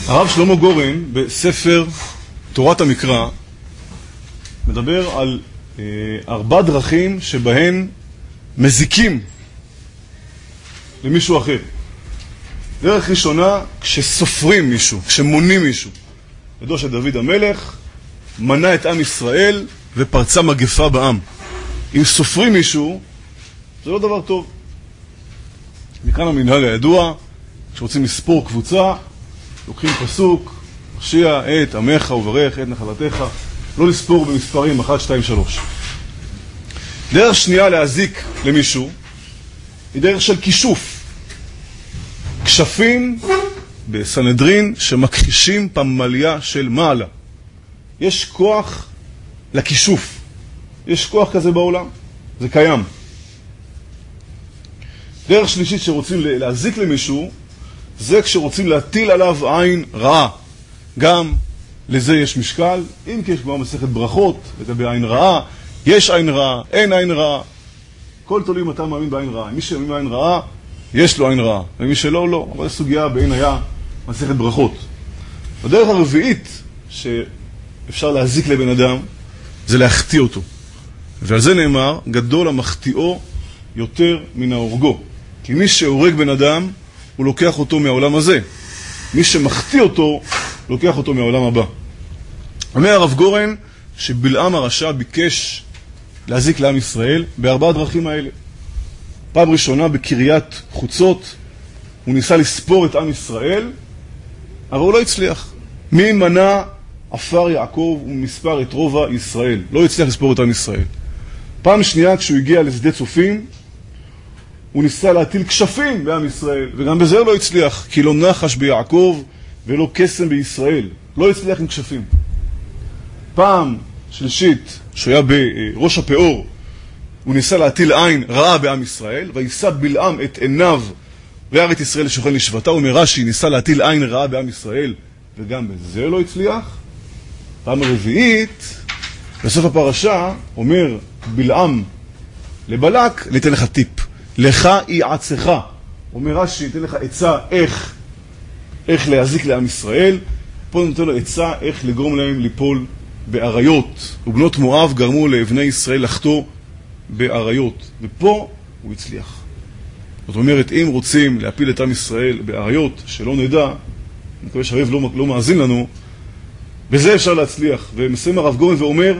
הרב שלמה גורן בספר תורת המקרא מדבר על 4 דרכים שבהן מזיקים למישהו אחר. דרך ראשונה, כשסופרים מישהו, כשמונים מישהו. ידוע שדוד המלך מנה את עם ישראל ופרצה מגפה בעם. אם סופרים מישהו, זה לא דבר טוב. מכאן המנהל הידוע, כשרוצים לספור קבוצה, לוקחים פסוק, הושיע את עמך וברך את נחלתך, לא לספור במספרים 1, 2, 3. דרך שנייה להזיק למישהו היא דרך של כישוף. כשפים בסנהדרין שמכחישים פמליה של מעלה. יש כוח לכישוף. יש כוח כזה בעולם. זה קיים. דרך שלישית שרוצים להזיק למישהו, זה כשרוצים להטיל עליו עין רעה. גם לזה יש משקל, אם כי יש כבר מסכת ברכות, לגבי עין רעה, יש עין רעה, אין עין רעה. כל תלוי אם אתה מאמין בעין רעה. מי שמאמין בעין רעה, יש לו עין רעה, ומי שלא, לא. אבל הסוגיה בעין היה מסכת ברכות. הדרך הרביעית שאפשר להזיק לבן אדם, זה להחטיא אותו. ועל זה נאמר, גדול המחטיאו יותר מן ההורגו. כי מי שהורג בן אדם, הוא לוקח אותו מהעולם הזה. מי שמחטיא אותו, לוקח אותו מהעולם הבא. אומר הרב גורן שבלעם הרשע ביקש להזיק לעם ישראל ב4 דרכים האלה. פעם ראשונה בקריית חוצות, הוא ניסה לספור את עם ישראל, אבל הוא לא הצליח. מי מנה עפר יעקב ומספר את רובע ישראל. לא הצליח לספור את עם ישראל. פעם שנייה כשהוא הגיע לשדה צופים, הוא ניסה להטיל כשפים בעם ישראל, וגם בזה הוא לא הצליח, כי לא נחש ביעקב ולא קסם בישראל. לא הצליח עם כשפים. פעם שלישית, שהוא היה בראש הפאור, הוא ניסה להטיל עין רעה בעם ישראל, וישא בלעם את עיניו וירא את ישראל לשוכן לשבטה. אומר רש"י, ניסה להטיל עין רעה בעם ישראל, וגם בזה לא הצליח. פעם הרביעית, בסוף הפרשה, אומר בלעם לבלק, ניתן לך טיפ. לך יעצך. אומר רש"י, ניתן לך עצה איך להזיק לעם ישראל. פה נותן לו עצה איך לגרום להם ליפול באריות. ובנות מואב גרמו לבני ישראל לחטוא באריות. ופה הוא הצליח. זאת אומרת, אם רוצים להפיל את עם ישראל באריות, שלא נדע, אני מקווה שהרב לא מאזין לנו, בזה אפשר להצליח. ומסיים הרב גורן ואומר,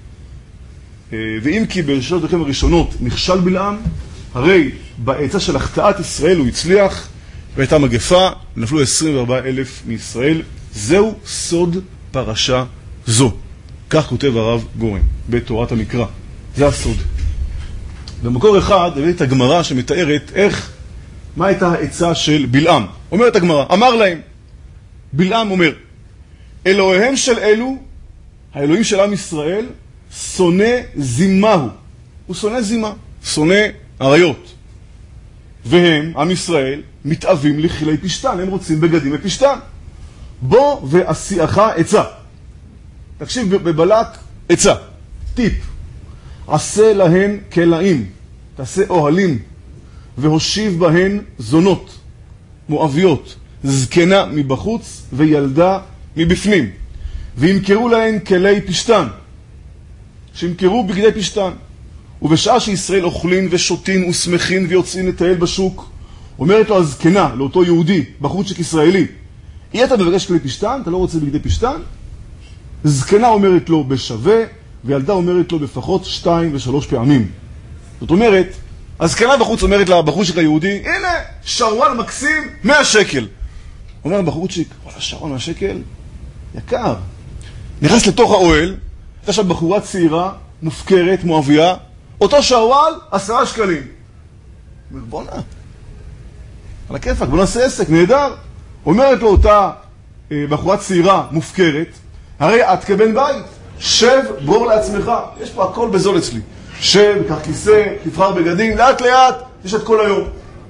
ואם כי בשלוש הדרכים הראשונות נכשל בלעם, הרי בעצה של החטאת ישראל הוא הצליח, והייתה מגפה, נפלו 24,000 מישראל. זהו סוד פרשה זו. כך כותב הרב גורן בתורת המקרא. זה הסוד. במקור אחד הבאתי את הגמרא שמתארת מה הייתה העצה של בלעם. אומרת הגמרא, אמר להם, בלעם אומר, אלוהיהם של אלו, האלוהים של עם ישראל, שונא זימהו. הוא שונא זימה, שונא עריות. והם, עם ישראל, מתאבים לכלי פשטן, הם רוצים בגדים מפשטן. בוא ועשיעך עצה. תקשיב בבלק עצה, טיפ. עשה להן כלאים, תעשה אוהלים, והושיב בהן זונות, מואביות, זקנה מבחוץ וילדה מבפנים. וימכרו להן כלי פשטן, שימכרו בגדי פשטן. ובשעה שישראל אוכלים ושותים ושמחים ויוצאים לטייל בשוק, אומרת לו הזקנה, לאותו יהודי, בחורצ'יק ישראלי, אי אתה מבקש כלי פשטן? אתה לא רוצה בגדי פשטן? זקנה אומרת לו בשווה, וילדה אומרת לו בפחות 2 ו3 פעמים. זאת אומרת, הזקנה בחוץ אומרת לבחורצ'יק היהודי, הנה, שרוואל מקסים, 100 שקל. אומר לבחורצ'יק, וואלה, שרוואל 100 שקל? יקר. נכנס לתוך האוהל, הייתה שם בחורה צעירה, מופקרת, מואביה, אותו שרוואל, 10 שקלים. אומר, בוא נע. על הכיפק, בוא נעשה עסק, נהדר. אומרת לו אותה בחורה צעירה, מופקרת, הרי את כבן בית, שב, בור לעצמך. יש פה הכל בזול אצלי. שב, קח כיסא, תבחר בגדים, לאט לאט, יש את כל היום.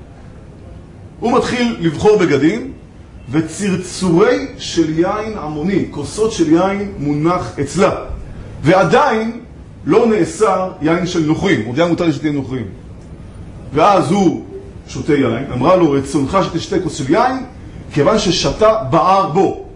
הוא מתחיל לבחור בגדים, וצרצורי של יין עמוני, כוסות של יין מונח אצלה. ועדיין לא נאסר יין של נוכרים, עוד היה מותר לשתייה נוכרים. ואז הוא שותה יין, אמרה לו, רצונך שתשתה כוס של יין, כיוון ששתה בער בו.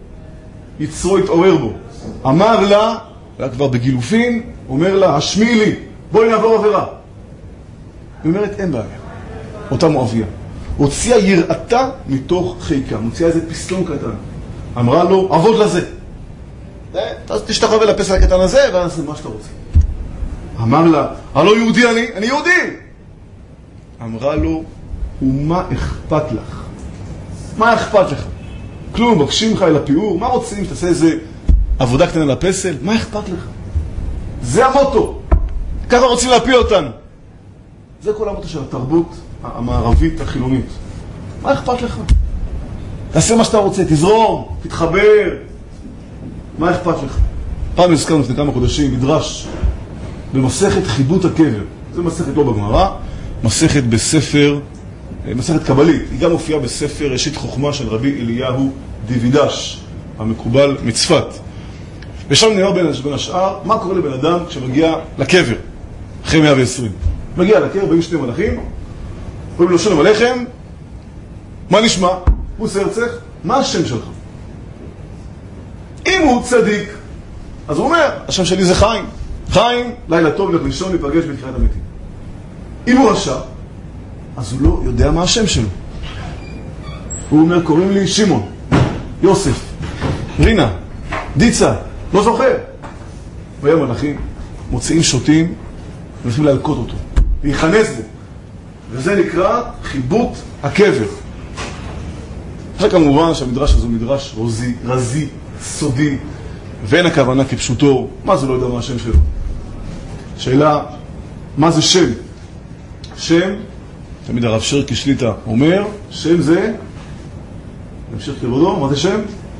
יצרו התעורר בו. אמר לה, היה כבר בגילופין, אומר לה, השמיעי לי, בואי נעבור עבירה. היא אומרת, אין בעיה. אותה מואביה. הוציאה יראתה מתוך חיקה, מוציאה איזה פיסטון קטן. אמרה לו, עבוד לזה. תשתחווה לפסל הקטן הזה, ואז זה מה שאתה רוצה. אמר לה, הלא יהודי אני יהודי. אמרה לו, ומה אכפת לך? מה אכפת לך? כלום, מבקשים לך אל הפיאור, מה רוצים? שתעשה איזה עבודה קטנה לפסל? מה אכפת לך? זה המוטו. ככה רוצים להפיל אותנו. זה כל המוטו של התרבות המערבית החילונית. מה אכפת לך? תעשה מה שאתה רוצה, תזרום, תתחבר. מה אכפת לך? פעם הזכרנו לפני כמה חודשים, מדרש במסכת חידות הקבר. זה מסכת לא בגמרא, מסכת בספר, מסכת קבלית. היא גם הופיעה בספר ראשית חוכמה של רבי אליהו דיווידש, המקובל מצפת. ושם נראה בין השאר, מה קורה לבן אדם כשמגיע לקבר, אחרי 120. מגיע לקבר, באים שני מלאכים, אומרים לו שלום עליכם, מה נשמע? הוא סרצח, מה השם שלך? אם הוא צדיק, אז הוא אומר, השם שלי זה חיים. חיים, לילה טוב, לך לישון, ניפגש בתחיית המתים. אם הוא רשע, אז הוא לא יודע מה השם שלו. הוא אומר, קוראים לי שמעון, יוסף, רינה, דיצה, לא זוכר. והיה מלאכים, מוציאים שוטים, ונושאים להלקות אותו, להיכנס בו. וזה נקרא חיבוט הקבר. עכשיו כמובן שהמדרש הזה הוא מדרש רזי, סודי, ואין הכוונה כפשוטו. מה זה לא יודע מה השם שלו? שאלה, מה זה שם? שם, תמיד הרב שרקי שליטה אומר, שם זה, נמשיך כבודו, מה זה שם?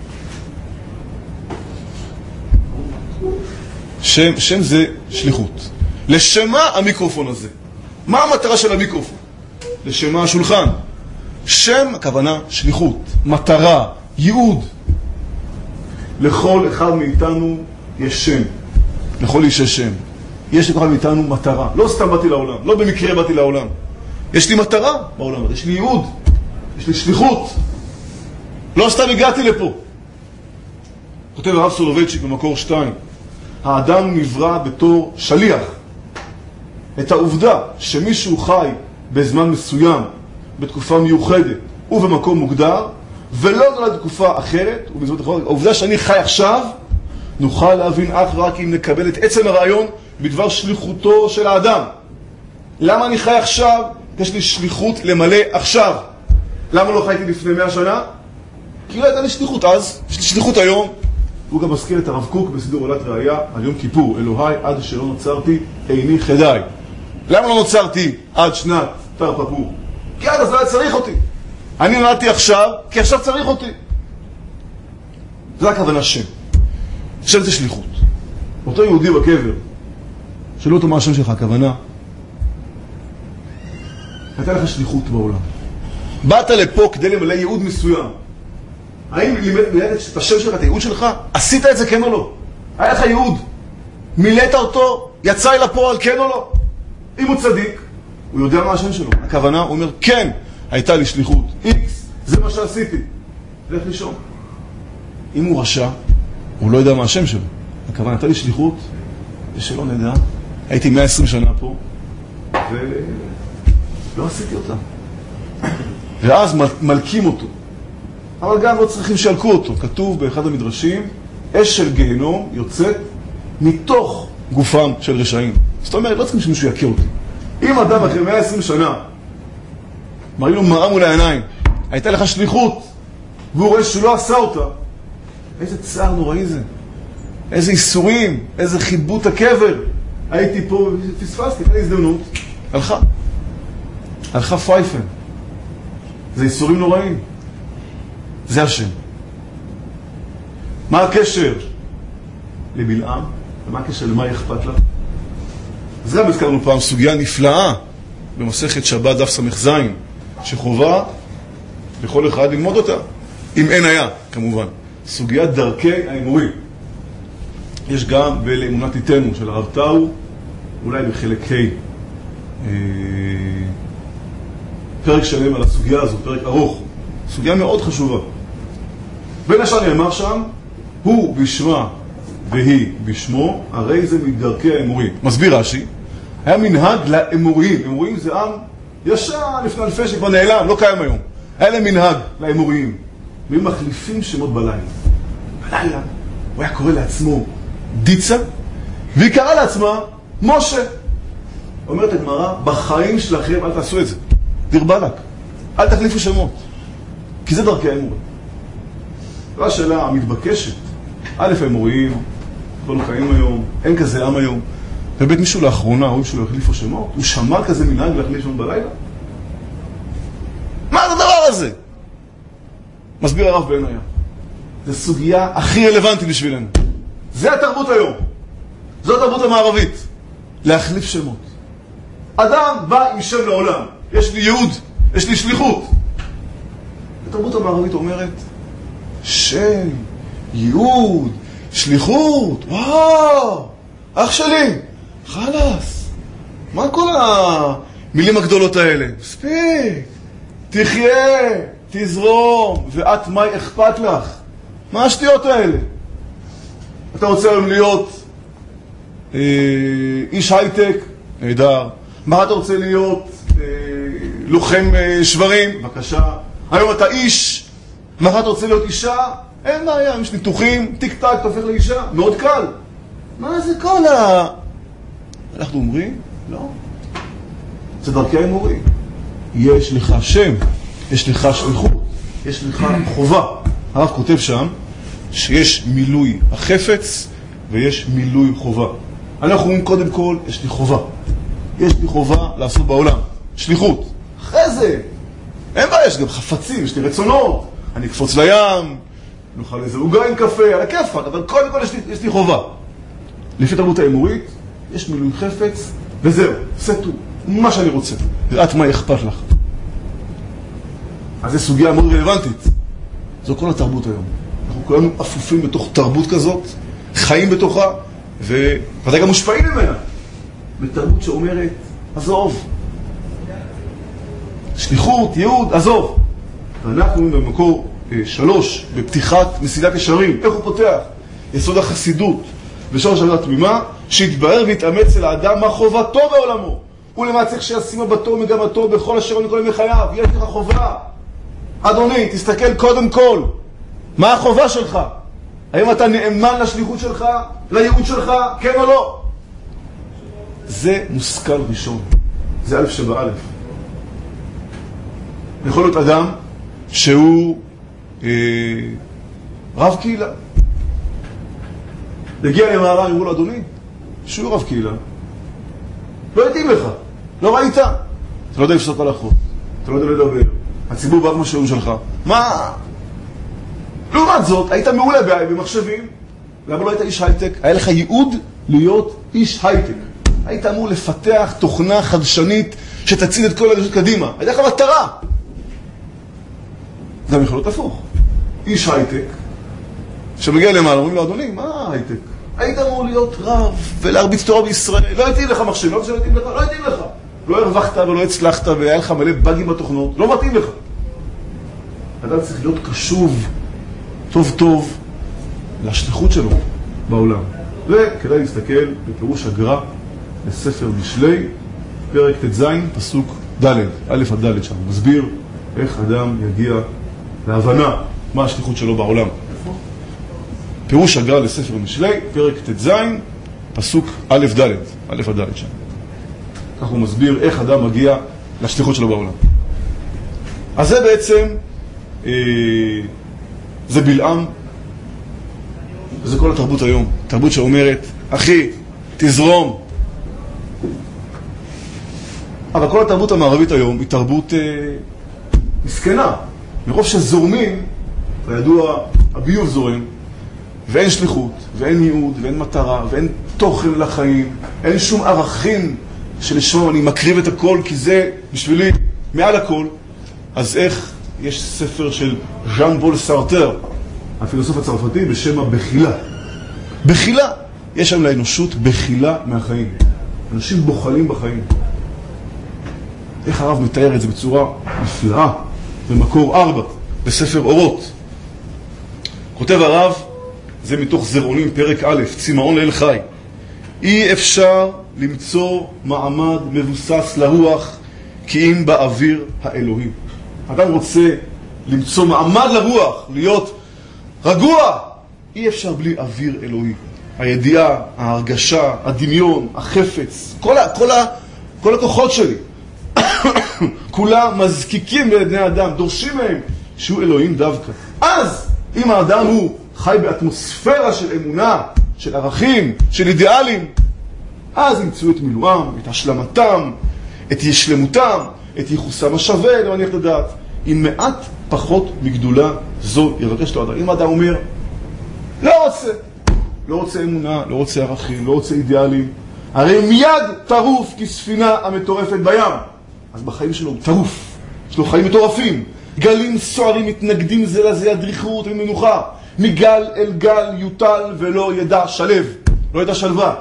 שם זה שליחות. לשמה המיקרופון הזה. מה המטרה של המיקרופון? לשמה השולחן. שם, הכוונה שליחות, מטרה, ייעוד. לכל אחד מאיתנו יש שם. לכל איש יש שם. יש לכל אחד מאיתנו מטרה. לא סתם באתי לעולם, לא במקרה באתי לעולם. יש לי מטרה בעולם הזה, יש לי ייעוד, יש לי שליחות. לא סתם הגעתי לפה. כותב הרב סולובייצ'יק במקור 2, האדם נברא בתור שליח. את העובדה שמישהו חי בזמן מסוים, בתקופה מיוחדת ובמקום מוגדר, ולא נולד תקופה אחרת, העובדה שאני חי עכשיו, נוכל להבין אך רק אם נקבל את עצם הרעיון בדבר שליחותו של האדם. למה אני חי עכשיו? יש לי שליחות למלא עכשיו. למה לא חייתי לפני 100 שנה? כי לא הייתה לי שליחות אז, יש לי שליחות היום. הוא גם מזכיר את הרב קוק בסידור עולת ראיה על יום כיפור, אלוהי עד שלא נוצרתי איני חדאי. למה לא נוצרתי עד שנת תרפפור? כי עד אז לא היה צריך אותי. אני נולדתי עכשיו, כי עכשיו צריך אותי. זה הכוונה שם. שם זה שליחות. אותו יהודי בקבר, שאלו אותו מה השם שלך, הכוונה, הייתה לך שליחות בעולם. באת לפה כדי למלא ייעוד מסוים. האם מילאת את השם שלך, את הייעוד שלך? עשית את זה כן או לא? היה לך ייעוד. מילאת אותו, יצא אל הפועל כן או לא? אם הוא צדיק, הוא יודע מה השם שלו. הכוונה, הוא אומר, כן, הייתה לי שליחות. איקס, זה מה שעשיתי. לך לישון. אם הוא רשע, הוא לא יודע מה השם שלו. הכוונה, הייתה לי שליחות, ושלא נדע, הייתי 120 שנה פה, ולא עשיתי אותה. ואז מלקים אותו. אבל גם לא צריכים שילקו אותו. כתוב באחד המדרשים, אש של גיהנום יוצאת מתוך גופם של רשעים. זאת אומרת, לא צריכים שמישהו יכיר אותי. אם אדם אחרי 120 שנה, מראים לו מראה מול העיניים, הייתה לך שליחות, והוא רואה שהוא לא עשה אותה, איזה צער נוראי זה. איזה איסורים, איזה חיבוט הקבר. הייתי פה, פספסתי, הייתה הזדמנות. הלכה פייפן. זה איסורים נוראים. זה השם. מה הקשר לבלעם? ומה הקשר למה אכפת לה? אז גם הזכרנו פעם סוגיה נפלאה במסכת שבת דף ס"ז, שחובה לכל אחד ללמוד אותה, אם אין היה, כמובן. סוגיית דרכי האמורים. יש גם בלאמונת איתנו של הרב טאו, אולי בחלק ה' פרק שלם על הסוגיה הזו, פרק ארוך. סוגיה מאוד חשובה. בין השאר נאמר שם הוא בשמה והיא בשמו, הרי זה מדרכי האמוריים. מסביר רש"י, היה מנהג לאמוריים. אמוריים זה עם ישן לפני אלפי שכבר נעלם, לא קיים היום. היה להם מנהג לאמוריים. והם מחליפים שמות בלילה. בלילה הוא היה קורא לעצמו דיצה, והיא קראה לעצמה משה. אומרת הגמרא, בחיים שלכם אל תעשו את זה. דיר באלק. אל תחליפו שמות. כי זה דרכי האמוריים. והשאלה המתבקשת, א' האמוריים, כבר לא קיים היום, אין כזה עם היום. ובית מישהו לאחרונה, רואים שלא החליפו שמות, הוא שמע כזה מנהג להחליף שמות בלילה? מה זה הדבר הזה? מסביר הרב בעיניה. זו סוגיה הכי רלוונטית בשבילנו. זה התרבות היום. זו התרבות המערבית. להחליף שמות. אדם בא עם שם לעולם. יש לי ייעוד, יש לי שליחות. התרבות המערבית אומרת, שם, ייעוד, שליחות, וואו, אח שלי, חלאס. מה כל המילים הגדולות האלה? מספיק, תחיה, תזרום, ואת מה אכפת לך? מה השטויות האלה? אתה רוצה היום להיות איש הייטק? נהדר. מה אתה רוצה להיות? לוחם שברים? בבקשה. היום אתה איש, מה אתה רוצה להיות אישה? אין בעיה, יש ניתוחים, טיק טק, אתה הופך לאישה, מאוד קל. מה זה כל אנחנו אומרים? לא. זה דרכי האמוריים. יש לך שם, יש לך שליחות, יש לך חובה. הרב כותב שם שיש מילוי החפץ ויש מילוי חובה. אנחנו אומרים קודם כל, יש לי חובה. יש לי חובה לעשות בעולם. שליחות. אחרי זה, אין בעיה, יש גם חפצים, יש לי רצונות. אני אקפוץ לים, נאכל איזה עוגה עם קפה, על הכיפק, אבל קודם כל יש לי חובה. לפי תרבות האמורית, יש מילוי חפץ, וזהו, סטו, מה שאני רוצה. ואת מה אכפת לך. אז זו סוגיה מאוד רלוונטית. זו כל התרבות היום. אנחנו כולנו אפופים בתוך תרבות כזאת, חיים בתוכה, וודאי גם מושפעים ממנה. בתרבות שאומרת, עזוב. שליחות, ייעוד, עזוב. ואנחנו במקור 3, בפתיחת מסילת ישרים. איך הוא פותח? יסוד החסידות ושורש עבודת תמימה, שיתברר ויתאמץ אל האדם מה חובתו בעולמו. ולמה צריך שישימה בתור מגמתו בכל אשר הוא נקול מחייו. יש לך חובה. אדוני, תסתכל קודם כל. מה החובה שלך? האם אתה נאמן לשליחות שלך? לייעוד שלך? כן או לא? זה מושכל ראשון. זה א' שבאלף. יכול להיות אדם שהוא רב קהילה. יגיע למערה, יראו לו, אדוני, שהוא רב קהילה. לא יודעים לך, לא ראית. אתה לא יודע לפסוק הלכות, אתה לא יודע לדבר. הציבור בא כמו שהוא שלך. מה? לעומת זאת, היית מעולה במחשבים, למה לא היית איש הייטק? היה לך ייעוד להיות איש הייטק. היית אמור לפתח תוכנה חדשנית שתציל את כל הדשות קדימה. הייתה לך מטרה. זה יכול להיות הפוך. איש הייטק, שמגיע למעלה, אומרים לו, אדוני, מה הייטק? היית אמור להיות רב ולהרביץ תורה בישראל. לא הייתי לך מחשב, לא הייתי לך, לא הייתי לך. לא הרווחת ולא הצלחת והיה לך מלא בגים בתוכנות. לא מתאים לך. אדם צריך להיות קשוב, טוב טוב, לשליחות שלו בעולם. וכדאי להסתכל בפירוש הגר"א לספר משלי, פרק ט"ז, פסוק ד', א' עד ד' שם. מסביר איך אדם יגיע להבנה מה השליחות שלו בעולם. פירוש הגר"א לספר משלי, פרק ט"ז, פסוק א' ד', א' עד ד' שם. כך הוא מסביר איך אדם מגיע לשליחות שלו בעולם. אז זה בעצם, זה בלעם, וזה כל התרבות היום. תרבות שאומרת, אחי, תזרום. אבל כל התרבות המערבית היום היא תרבות מסכנה. מרוב שזורמים, הידוע, הביוב זורם, ואין שליחות, ואין ייעוד, ואין מטרה, ואין תוכן לחיים, אין שום ערכים שלשמם אני מקריב את הכל, כי זה בשבילי מעל הכל. אז איך יש ספר של ז'אן פול סארטר, הפילוסוף הצרפתי, בשם הבחילה. בחילה. יש שם לאנושות בחילה מהחיים. אנשים בוחלים בחיים. איך הרב מתאר את זה בצורה נפלאה, במקור 4, בספר אורות. כותב הרב, זה מתוך זרעונים, פרק א', צמאון לאל חי. אי אפשר למצוא מעמד מבוסס לרוח כי אם באוויר האלוהי. אדם רוצה למצוא מעמד לרוח, להיות רגוע, אי אפשר בלי אוויר אלוהי. הידיעה, ההרגשה, הדמיון, החפץ, כל הכוחות שלי, כולם מזקיקים בבני אדם, דורשים מהם שהוא אלוהים דווקא. אז אם האדם הוא חי באטמוספירה של אמונה, של ערכים, של אידיאלים, אז ימצאו את מילואם, את השלמתם, את ישלמותם, את ייחוסם השווה, לא מניח לדעת. עם מעט פחות מגדולה זו יבקש לו אדם. אם האדם אומר, לא רוצה אמונה, לא רוצה ערכים, לא רוצה אידיאלים, הרי מיד טרוף כספינה המטורפת בים. אז בחיים שלו הוא טרוף, יש לו חיים מטורפים, גלים סוערים מתנגדים זה לזה, הדריכות ומנוחה, מגל אל גל יוטל ולא ידע שלב, לא ידע שלווה.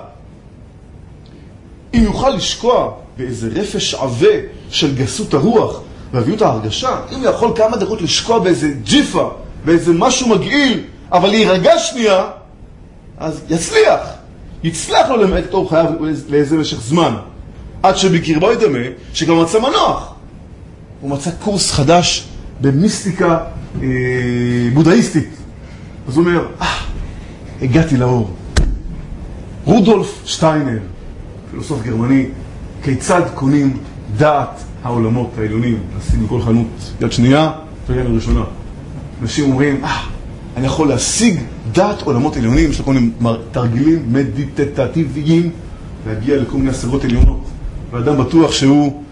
אם יוכל לשקוע באיזה רפש עבה של גסות הרוח ואביות ההרגשה, אם יכול כמה דקות לשקוע באיזה ג'יפה, באיזה משהו מגעיל, אבל להירגע שנייה, אז יצליח לו למעט את אור חייו לאיזה משך זמן, עד שבקרבו ידמה שגם מצא מנוח. הוא מצא קורס חדש במיסטיקה בודהיסטית. אז הוא אומר, הגעתי לאור. רודולף שטיינר, פילוסוף גרמני, כיצד קונים דעת העולמות העליונים? נשים בכל חנות יד שנייה ויד ראשונה. אנשים אומרים, אני יכול להשיג דעת עולמות עליונים, יש לו כל מיני תרגילים מדיטטיביים להגיע לכל מיני השגות עליונות. ואדם בטוח שהוא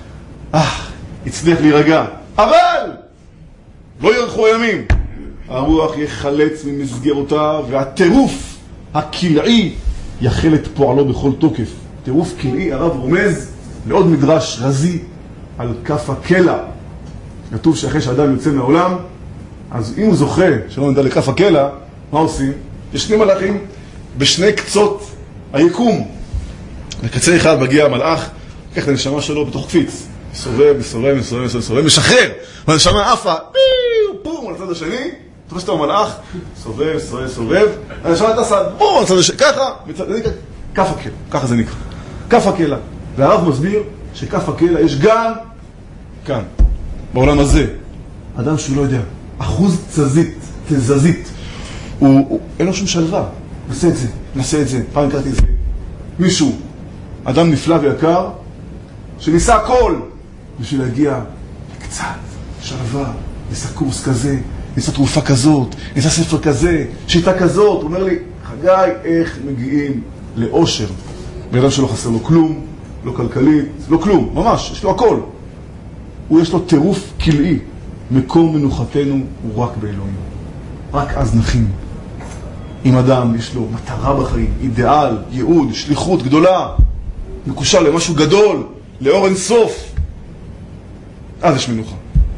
יצליח להירגע. אבל לא ירחו הימים. הרוח יחלץ ממסגרותיו והטירוף הכלאי יחל את פועלו בכל תוקף. טירוף כלאי, הרב רומז לעוד מדרש רזי על כף הקלע. כתוב שאחרי שאדם יוצא מהעולם, אז אם הוא זוכה שלא נדע לכף הקלע, מה עושים? יש שני מלאכים בשני קצות היקום. בקצה אחד מגיע המלאך, לקח את הנשמה שלו בתוך קפיץ. סובב, משחרר. והנשמה עפה, בום, על הצד השני, תופס את המלאך, סובב, הנשמה טסה, בום, על הצד השני, ככה, כף הקלע, ככה זה נקרא. כף הקלע. והרב מסביר שכף הקלע יש גם כאן, בעולם הזה. אדם שהוא לא יודע, אחוז תזזית, אין לו שום שלווה. נעשה את זה, פעם קראתי את זה. מישהו, אדם נפלא ויקר, שניסה הכל בשביל להגיע קצת שלווה, ניסה קורס כזה, ניסה תרופה כזאת, ניסה ספר כזה, שיטה כזאת. הוא אומר לי, חגי, איך מגיעים לאושר? באדם שלא חסר לו כלום, לא כלכלית, לא כלום, ממש, יש לו הכל. יש לו טירוף כלאי. מקום מנוחתנו הוא רק באלוהים. רק אז נחים. אם אדם יש לו מטרה בחיים, אידיאל, ייעוד, שליחות גדולה, מקושר למשהו גדול, לאור אין סוף, אז יש מנוחה.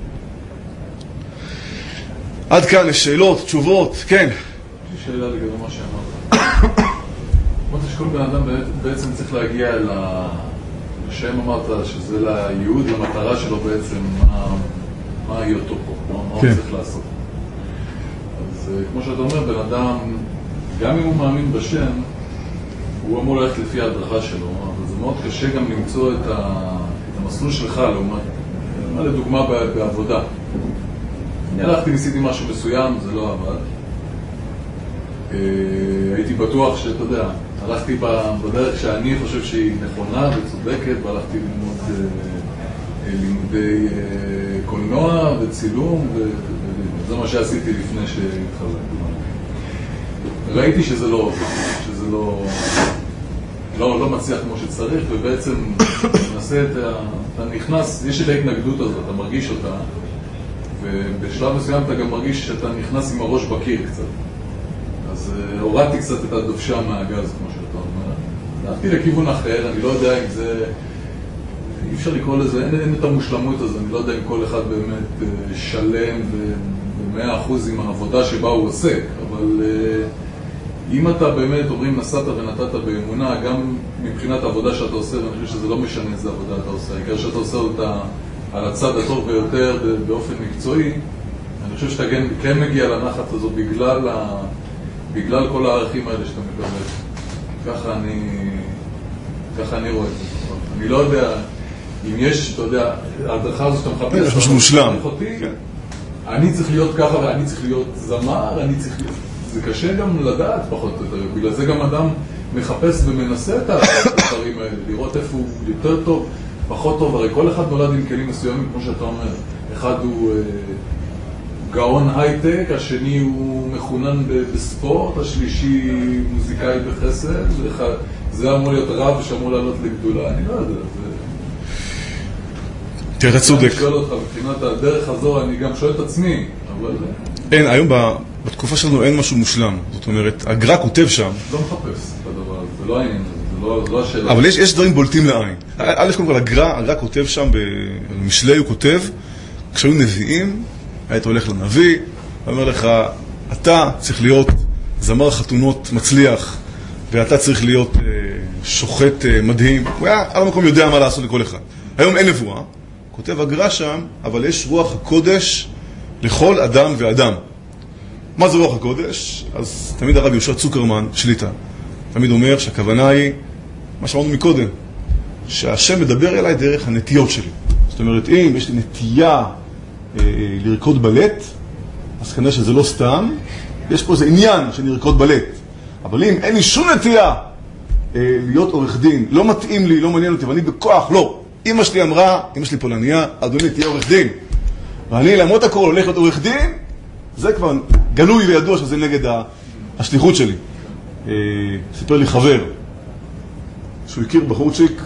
עד כאן יש שאלות, תשובות, כן. יש שאלה לגבי מה שאמרת. אמרת שכל בן אדם בעצם צריך להגיע לשם, אמרת שזה לייעוד, למטרה שלו בעצם, מה היותו פה, מה הוא צריך לעשות. אז כמו שאתה אומר, בן אדם, גם אם הוא מאמין בשם, הוא אמור ללכת לפי ההדרכה שלו, אבל זה מאוד קשה גם למצוא את המסלול שלך, לעומת, לדוגמה בעבודה. אני הלכתי, ניסיתי משהו מסוים, זה לא עבד. הייתי בטוח שאתה יודע, הלכתי בדרך שאני חושב שהיא נכונה וצודקת, והלכתי ללמוד לימודי קולנוע וצילום, וזה מה שעשיתי לפני שהתחלתי. ראיתי שזה לא עובד, שזה לא מצליח כמו שצריך, ובעצם נעשה אתה נכנס, יש את ההתנגדות הזאת, אתה מרגיש אותה, ובשלב מסוים אתה גם מרגיש שאתה נכנס עם הראש בקיר קצת. אז הורדתי קצת את הדוושה מהגז, כמו שאתה אומר. הלכתי לכיוון אחר, אני לא יודע אם זה... אי אפשר לקרוא לזה, אין את המושלמות הזו, אני לא יודע אם כל אחד באמת שלם ו100% עם העבודה שבה הוא עוסק, אבל אם אתה באמת אומרים נסעת ונתת באמונה, גם מבחינת העבודה שאתה עושה, ואני חושב שזה לא משנה איזה עבודה אתה עושה, העיקר שאתה עושה אותה על הצד הטוב ביותר באופן מקצועי, אני חושב שאתה כן מגיע לנחת הזו בגלל כל הערכים האלה שאתה מקבל. ככה אני רואה את זה. אני לא יודע, אם יש, אתה יודע, ההדרכה הזו שאתה מחפש, יש משהו מושלם. אני צריך להיות ככה ואני צריך להיות זמר, זה קשה גם לדעת פחות או יותר. בגלל זה גם אדם מחפש ומנסה את הדברים האלה, לראות איפה הוא יותר טוב, פחות טוב. הרי כל אחד נולד עם כלים מסוימים, כמו שאתה אומר. אחד הוא גאון הייטק, השני הוא מכונן בספורט, השלישי מוזיקאי בחסד, זה אמור להיות רב שאמור לעלות לגדולה, אני לא יודע. תראה, אתה צודק. אני שואל אותך, מבחינת הדרך הזו, אני גם שואל את עצמי, אבל... אין, היום בתקופה שלנו אין משהו מושלם. זאת אומרת, הגר"א כותב שם... לא מחפש את הדבר הזה, זה לא העניין, זה לא השאלה. אבל יש דברים בולטים לעין. א' קודם כל, הגר"א כותב שם, במשלי הוא כותב, כשהיו נביאים, היית הולך לנביא, ואומר לך, אתה צריך להיות זמר חתונות מצליח, ואתה צריך להיות שוחט מדהים. הוא היה על המקום יודע מה לעשות לכל אחד. היום אין נבואה, כותב הגר"א שם, אבל יש רוח הקודש לכל אדם ואדם. מה זה רוח הקודש? אז תמיד הרב יהושע צוקרמן, שליטה, תמיד אומר שהכוונה היא, מה שאמרנו מקודם, שהשם מדבר אליי דרך הנטיות שלי. זאת אומרת, אם יש לי נטייה לרקוד בלט, אז כנראה שזה לא סתם, יש פה איזה עניין שאני ארקוד בלט. אבל אם אין לי שום נטייה להיות עורך דין, לא מתאים לי, לא מעניין אותי, ואני בכוח, לא. אמא שלי אמרה, אמא שלי פולניה, אדוני תהיה עורך דין. ואני למרות הכל הולך להיות עורך דין, זה כבר גלוי וידוע שזה נגד השליחות שלי. סיפר לי חבר, שהוא הכיר בחורצ'יק,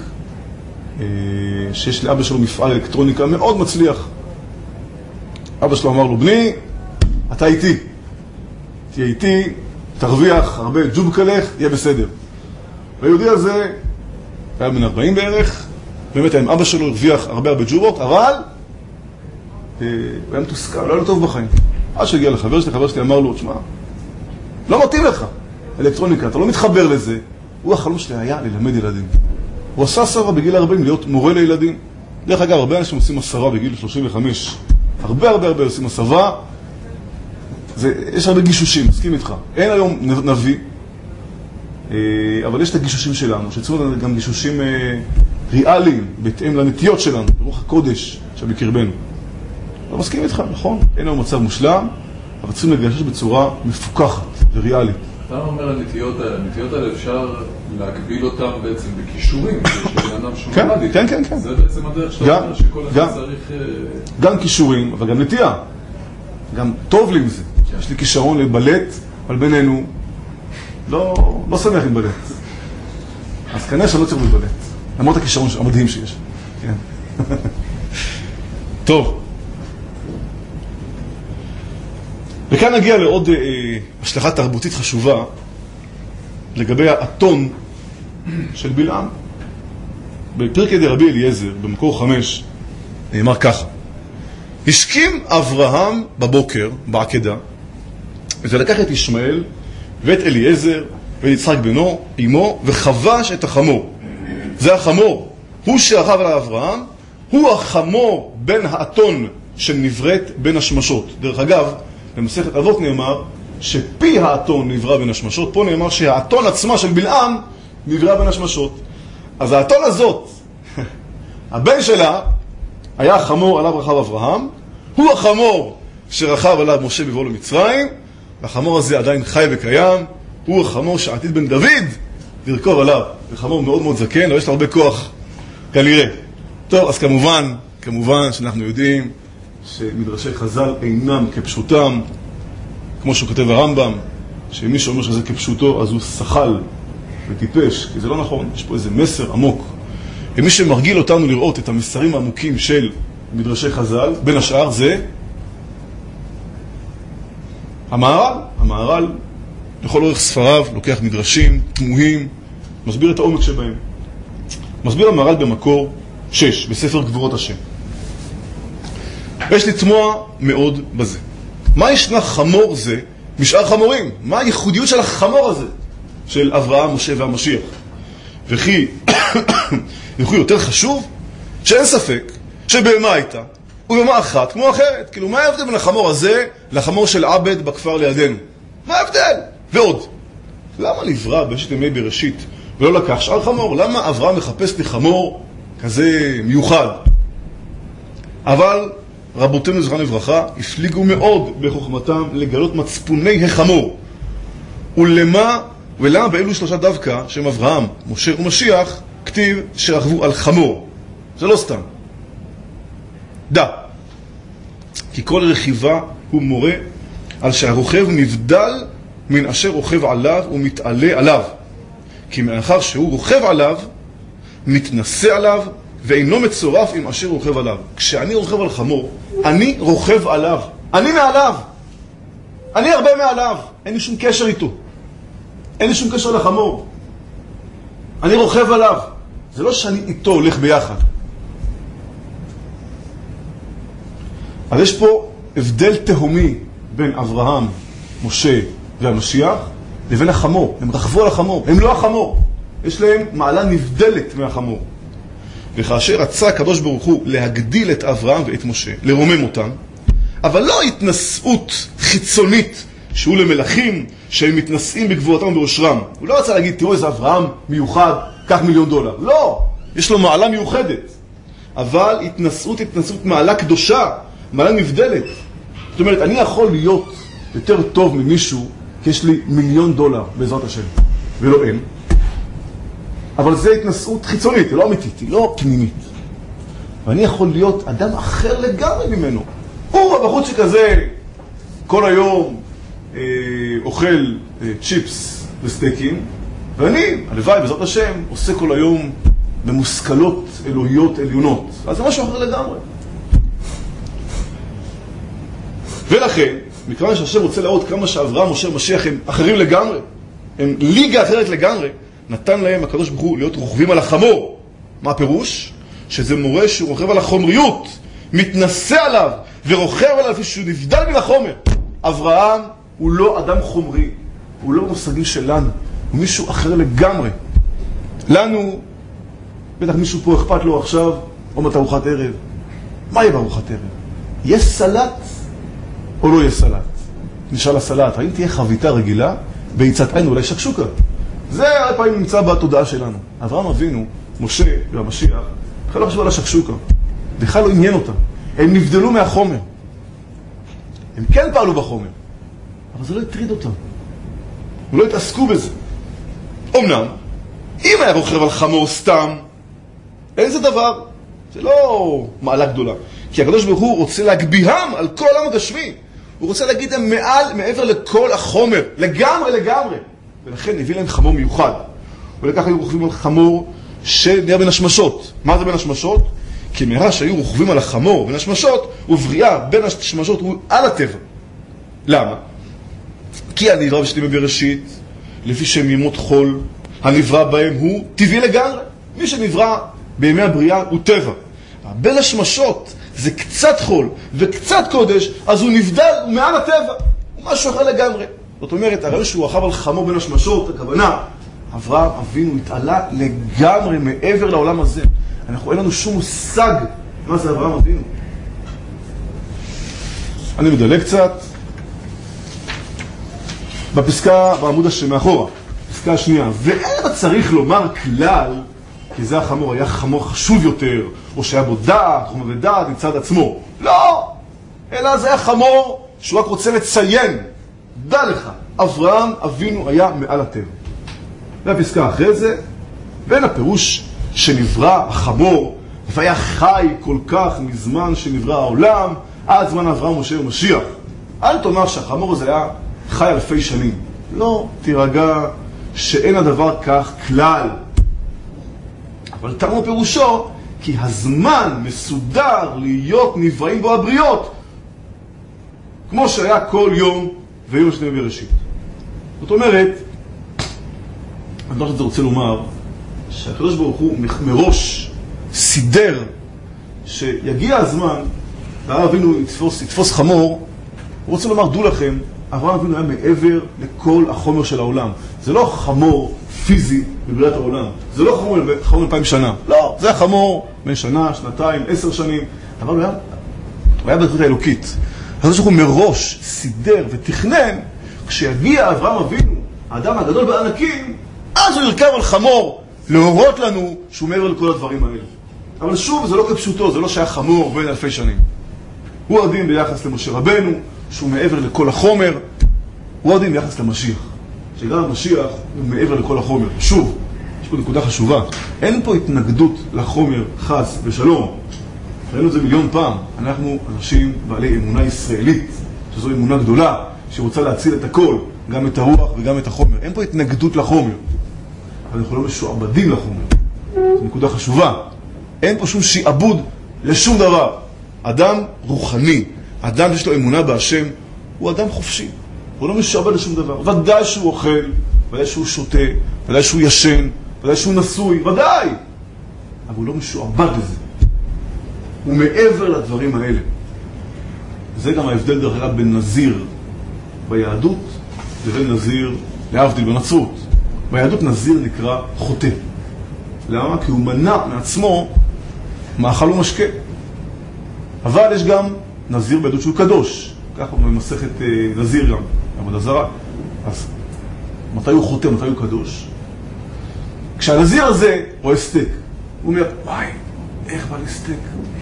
שיש לאבא שלו מפעל אלקטרוניקה מאוד מצליח. אבא שלו אמר לו, בני, אתה איתי. תהיה איתי, תרוויח הרבה ג'ובקלך, יהיה בסדר. והיהודי הזה, היה בן 40 בערך, באמת היה עם אבא שלו, הרוויח הרבה ג'ובות, אבל הוא היה מתוסכל, לא היה לו טוב בחיים. עד שהגיע לחבר שלי, אמר לו, תשמע, לא מתאים לך, אלקטרוניקה, אתה לא מתחבר לזה. הוא החלום שלי היה ללמד ילדים. הוא עשה סבא בגיל 40 להיות מורה לילדים. דרך אגב, הרבה אנשים עושים הסבה בגיל 35. הרבה עושים הסבה. יש הרבה גישושים, מסכים איתך. אין היום נביא, אבל יש את הגישושים שלנו, שצריכים גם גישושים ריאליים, בהתאם לנטיות שלנו, ברוח הקודש שבקרבנו. לא מסכים איתך, נכון? אין לנו מצב מושלם, אבל צריכים לגשש בצורה מפוקחת וריאלית. אתה אומר הנטיות האלה אפשר להקביל אותם בעצם בכישורים, שבאדם שמולד איתם. כן. זה בעצם הדרך שאתה אומר שכל אחד צריך... גם כישורים, אבל גם נטייה. גם טוב לי עם זה. יש לי כישרון לבלט, אבל בינינו לא שמח עם בלט. אז כנראה שאני לא צריך לבלט. למרות הכישרון המדהים שיש. כן. טוב. וכאן נגיע לעוד השלכה תרבותית חשובה לגבי האתון של בלעם. בפרקי דרבי אליעזר, במקור 5, נאמר ככה: השכים אברהם בבוקר, בעקדה, ולקח את ישמעאל ואת אליעזר ואת יצחק בנו, אמו, וחבש את החמור. זה החמור, הוא שרכב על אברהם, הוא החמור בין האתון שנבראת בין השמשות. דרך אגב, במסכת אבות נאמר שפי האתון נברא בין השמשות, פה נאמר שהאתון עצמה של בלעם נברא בין השמשות. אז האתון הזאת, הבן שלה היה החמור עליו רכב אברהם, הוא החמור שרכב עליו משה בבואו למצרים, והחמור הזה עדיין חי וקיים, הוא החמור שעתיד בן דוד לרכוב עליו. זה חמור מאוד מאוד זקן, אבל יש לו הרבה כוח כנראה. טוב, אז כמובן שאנחנו יודעים שמדרשי חז"ל אינם כפשוטם, כמו שהוא כותב הרמב"ם, שמי שאומר שזה כפשוטו אז הוא שחל וטיפש, כי זה לא נכון, יש פה איזה מסר עמוק. ומי שמרגיל אותנו לראות את המסרים העמוקים של מדרשי חז"ל, בין השאר זה המהר"ל לכל אורך ספריו לוקח מדרשים תמוהים, מסביר את העומק שבהם. מסביר המהר"ל במקור 6 בספר גבורות השם. יש לתמוע מאוד בזה. מה ישנה חמור זה משאר חמורים? מה הייחודיות של החמור הזה של אברהם, משה והמשיח? וכי יותר חשוב שאין ספק שבהמה הייתה ובהמה אחת כמו אחרת. כאילו, מה ההבדל בין החמור הזה לחמור של עבד בכפר לידינו? מה ההבדל? ועוד, למה נברא בשת ימי בראשית ולא לקח שאר חמור? למה אברהם מחפש לי חמור כזה מיוחד? אבל רבותינו זכרם לברכה הפליגו מאוד בחוכמתם לגלות מצפוני החמור. ולמה באלו שלושה דווקא שהם אברהם, משה ומשיח, כתיב שרכבו על חמור? זה לא סתם. דע, כי כל רכיבה הוא מורה על שהרוכב נבדל מן אשר רוכב עליו ומתעלה עליו. כי מאחר שהוא רוכב עליו, מתנסה עליו, ואינו מצורף עם אשר רוכב עליו. כשאני רוכב על חמור, אני רוכב עליו. אני מעליו. אני הרבה מעליו. אין לי שום קשר איתו. אין לי שום קשר לחמור. אני רוכב עליו. זה לא שאני איתו הולך ביחד. אז יש פה הבדל תהומי בין אברהם, משה והמשיח לבין החמור. הם רכבו על החמור. הם לא החמור. יש להם מעלה נבדלת מהחמור. וכאשר רצה הקדוש ברוך הוא להגדיל את אברהם ואת משה, לרומם אותם, אבל לא התנשאות חיצונית שהוא למלכים שהם מתנשאים בגבורתם ובראשרם. הוא לא רצה להגיד, תראו איזה אברהם מיוחד, קח $1,000,000. לא, יש לו מעלה מיוחדת. אבל התנשאות מעלה קדושה, מעלה נבדלת. זאת אומרת, אני יכול להיות יותר טוב ממישהו כי יש לי $1,000,000 בעזרת השם, ולא אין. אבל זה התנשאות חיצונית, היא לא אמיתית, היא לא פנימית. ואני יכול להיות אדם אחר לגמרי ממנו. הוא הבחוץ שכזה כל היום אוכל צ'יפס וסטייקים, ואני, הלוואי בעזרת השם, עושה כל היום במושכלות אלוהיות עליונות. אז זה משהו אחר לגמרי. ולכן, מכיוון שהשם רוצה להראות כמה שאברהם, משה ומשיח הם אחרים לגמרי, הם ליגה אחרת לגמרי, נתן להם הקדוש ברוך הוא להיות רוכבים על החמור. מה הפירוש? שזה מורה שהוא רוכב על החומריות, מתנסה עליו ורוכב עליו לפי שהוא נבדל מן החומר. אברהם הוא לא אדם חומרי, הוא לא מושגים שלנו, הוא מישהו אחר לגמרי. לנו, בטח מישהו פה אכפת לו עכשיו, או מתארוחת ערב. מה יהיה בארוחת ערב? יש סלט או לא יש סלט? נשאל הסלט, האם תהיה חביתה רגילה? ביצת עין אולי שקשוקה. זה הרבה פעמים נמצא בתודעה שלנו. אברהם אבינו, משה והמשיח, בכלל לא חשבו על השקשוקה. בכלל לא עניין אותם. הם נבדלו מהחומר. הם כן פעלו בחומר. אבל זה לא הטריד אותם. הם לא התעסקו בזה. אמנם, אם היה רוכב על חמור סתם, אין זה דבר. זה לא מעלה גדולה. כי הקדוש ברוך הוא רוצה להגביהם על כל העולם הגשמי. הוא רוצה להגיד להם מעבר לכל החומר. לגמרי. ולכן הביא להם חמור מיוחד. ולכך היו רוכבים על חמור שנהיה בין השמשות. מה זה בין השמשות? כי מהרה שהיו רוכבים על החמור בין השמשות, ובריאה בין השמשות הוא על הטבע. למה? כי הנברא בשת ימי בראשית, לפי שהם ימות חול, הנברא בהם הוא טבעי לגמרי. מי שנברא בימי הבריאה הוא טבע. בין השמשות זה קצת חול וקצת קודש, אז הוא נבדל מעל הטבע. הוא משהו אחר לגמרי. זאת אומרת, הראו שהוא רכב על חמור בין השמשות, הכוונה, אברהם אבינו התעלה לגמרי מעבר לעולם הזה. אין לנו שום מושג מה זה אברהם אבינו. אני מדלג קצת. בפסקה, בעמוד שמאחורה, פסקה השנייה. ואין צריך לומר כלל, כי זה החמור היה חמור חשוב יותר, או שהיה בו דעת, חומר ודעת מצד עצמו. לא! אלא זה היה חמור שהוא רק רוצה לציין. דע לך, אברהם אבינו היה מעל הטבע. והפסקה אחרי זה, בין הפירוש שנברא החמור, והיה חי כל כך מזמן שנברא העולם, עד זמן אברהם, משה ומשיח. אל תאמר שהחמור הזה היה חי אלפי שנים. לא, תירגע שאין הדבר כך כלל. אבל תמו פירושו, כי הזמן מסודר להיות נבראים בו הבריות, כמו שהיה כל יום ויום שני בראשית. זאת אומרת, אני לא רוצה לומר, שהקדוש ברוך הוא מראש סידר שיגיע הזמן, ואברהם אבינו יתפוס חמור. הוא רוצה לומר, דו לכם, אברהם אבינו היה מעבר לכל החומר של העולם. זה לא חמור פיזי בבריאת העולם. זה לא חמור 2,000 שנה. לא, זה החמור בין שנה, שנתיים, 10 שנים. אבל הוא היה בדברות האלוקית. הקדוש ברוך הוא מראש סידר ותכנן כשיגיע אברהם אבינו, האדם הגדול בענקים, אז הוא ירכב על חמור, להורות לנו שהוא מעבר לכל הדברים האלה. אבל שוב, זה לא כפשוטו, זה לא שהיה חמור בין אלפי שנים. הוא הדין ביחס למשה רבנו, שהוא מעבר לכל החומר, הוא הדין ביחס למשיח. שגם המשיח הוא מעבר לכל החומר. שוב, יש פה נקודה חשובה. אין פה התנגדות לחומר חס ושלום. ראינו את זה מיליון פעם. אנחנו אנשים בעלי אמונה ישראלית, שזו אמונה גדולה, שרוצה להציל את הכל, גם את הרוח וגם את החומר. אין פה התנגדות לחומר. אבל אנחנו לא משועבדים לחומר. זו נקודה חשובה. אין פה שום שיעבוד לשום דבר. אדם רוחני, אדם שיש לו אמונה בהשם, הוא אדם חופשי. הוא לא משועבד לשום דבר. ודאי שהוא אוכל, ודאי שהוא שותה, ודאי שהוא ישן, ודאי שהוא נשוי, ודאי. אבל הוא לא משועבד לזה. הוא מעבר לדברים האלה. זה גם ההבדל דרך אגב בין נזיר ביהדות לבין נזיר להבדיל בנצרות. ביהדות נזיר נקרא חוטא. למה? כי הוא מנע מעצמו מאכל ומשקה. אבל יש גם נזיר ביהדות שהוא קדוש. ככה הוא ממסכת נזיר גם, עבודה זרה. אז מתי הוא חוטא, מתי הוא קדוש? כשהנזיר הזה רואה סטייק, הוא אומר, וואי, איך בא לי סטייק?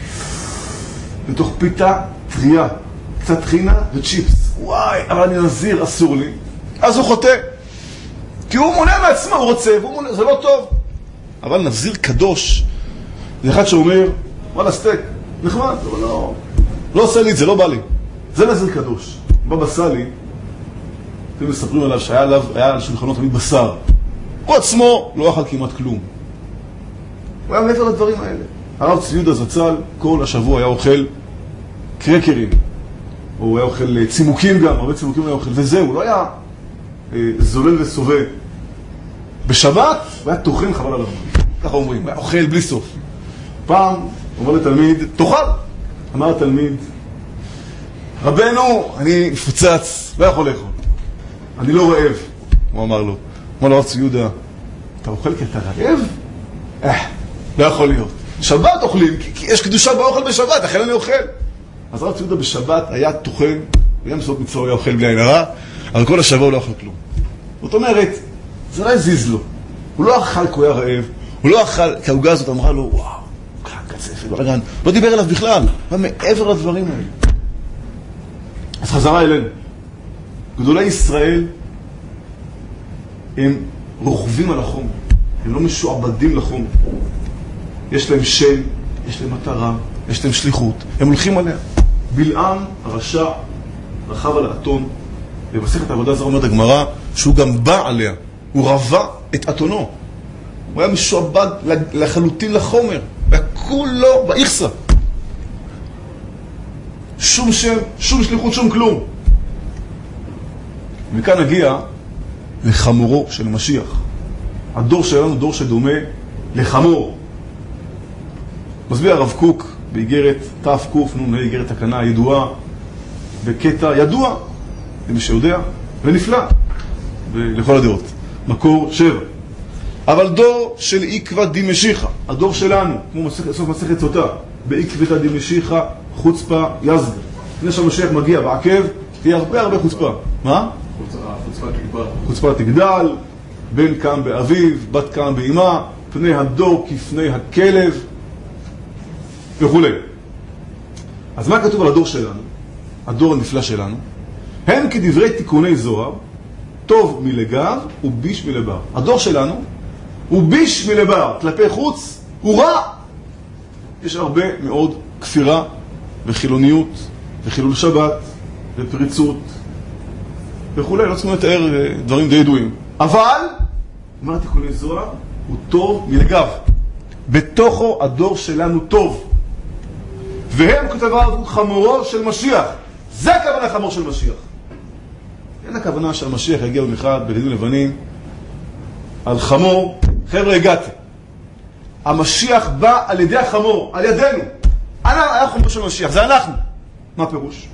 בתוך פיתה טריה, קצת חינה וצ'יפס. וואי, אבל אני נזיר, אסור לי. אז הוא חוטא. כי הוא מונע מעצמו, הוא רוצה, זה לא טוב. אבל נזיר קדוש, זה אחד שאומר, וואלה סטייק, נחמד, אבל לא עושה לי את זה, לא בא לי. זה נזיר קדוש. בבא סאלי, אתם מספרים עליו שהיה על שולחנות תמיד בשר. הוא עצמו לא אכל כמעט כלום. הוא היה מעבר לדברים האלה. הרב צבי יהודה זצ"ל כל השבוע היה אוכל קרקרים. הוא היה אוכל צימוקים גם, הרבה צימוקים היה אוכל, וזהו, לא היה זולל וסובב. בשבת הוא היה תוכן חבל עליו. ככה אומרים, הוא היה אוכל בלי סוף. פעם אומר לתלמיד, תאכל. אמר התלמיד, רבנו, אני מפוצץ, לא יכול לאכול. אני לא רעב. הוא אמר לו, אמר לו הרב צבי יהודה, אתה אוכל כי אתה רעב? לא יכול להיות. שבת אוכלים, כי יש קדושה באוכל בשבת, אחרי אני אוכל. אז הרב צבי יהודה בשבת היה תוכן, וגם בסוף מצווה היה אוכל בלי עין הרע, אבל כל השבוע הוא לא אכל כלום. זאת אומרת, זה לא הזיז לו. הוא לא אכל כי הוא היה רעב, הוא לא אכל, כי ההוגה הזאת אמרה לו, וואו, קצפת, בלגן. לא דיבר אליו בכלל, מה מעבר לדברים האלה. אז חזרה אלינו. גדולי ישראל הם רוכבים על החומר, הם לא משועבדים לחומר. יש להם שם, יש להם מטרה, יש להם שליחות, הם הולכים עליה. בלעם הרשע רכב על האתון, ובמסכת העבודה זרה אומרת הגמרא שהוא גם בא עליה, הוא רבה את אתונו. הוא היה משועבד לחלוטין לחומר, וכולו באיכסה. שום שם, שום שליחות, שום כלום. מכאן נגיע לחמורו של משיח. הדור שלנו דור שדומה לחמור. מסביר הרב קוק באיגרת תק' איגרת תקנה ידועה, בקטע ידוע, למי שיודע, ונפלא, ולכל הדעות. מקור 7. אבל דור של עקבא דמשיחא, הדור שלנו, כמו סוף מסכת סוטה, בעקבתא דמשיחא חוצפה יסגא. לפני שהמשיח מגיע בעקב, תהיה הרבה חוצפה. מה? חוצפה תגדל, בן קם באביו, בת קם באמה, פני הדור כפני הכלב, וכו'. אז מה כתוב על הדור שלנו? הדור הנפלא שלנו? הם כדברי תיקוני זוהר, טוב מלגב וביש מלבר. הדור שלנו הוא ביש מלבר, כלפי חוץ הוא רע. יש הרבה מאוד כפירה וחילוניות וחילול שבת ופריצות וכו'. לא צריכים לתאר דברים די ידועים. אבל, אומר תיקוני זוהר, הוא טוב מלגב. בתוכו הדור שלנו טוב. והם כתבה חמורו של משיח. זה הכוונה חמור של משיח. אין הכוונה שהמשיח יגיע יום אחד בגדים לבנים על חמור. חבר'ה, הגעתי. המשיח בא על ידי החמור, על ידינו. אנחנו חמור של משיח, זה אנחנו. מה פירוש?